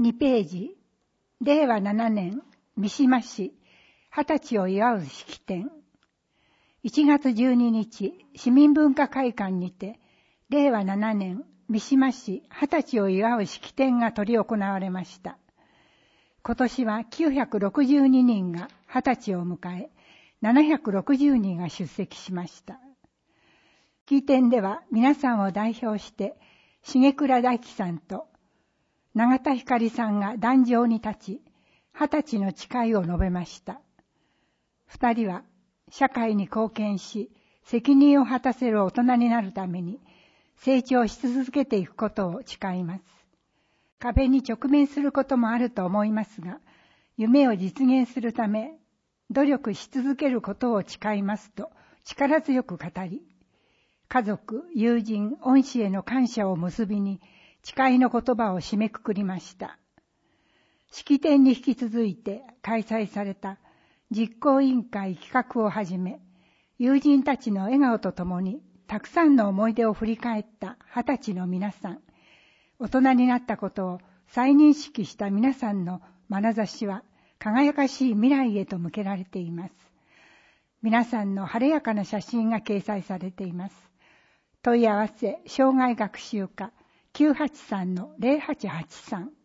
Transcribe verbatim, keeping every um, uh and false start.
にページ、れいわななねん三島市はたちを祝う式典。いちがつじゅうににち、市民文化会館にて、れいわななねん三島市はたちを祝う式典が執り行われました。今年はきゅうひゃくろくじゅうににんがはたちを迎え、ななひゃくろくじゅうにんが出席しました。式典では皆さんを代表して、重倉大樹さんと永田光さんが壇上に立ち、はたちの誓いを述べました。二人は社会に貢献し、責任を果たせる大人になるために成長し続けていくことを誓います。壁に直面することもあると思いますが、夢を実現するため努力し続けることを誓いますと力強く語り、家族、友人、恩師への感謝を結びに誓いの言葉を締めくくりました。式典に引き続いて開催された実行委員会企画をはじめ、友人たちの笑顔とともにたくさんの思い出を振り返ったはたちの皆さん、大人になったことを再認識した皆さんの眼差しは輝かしい未来へと向けられています。皆さんの晴れやかな写真が掲載されています。問い合わせ障害学習課 きゅうはちさんのゼロはちはちさん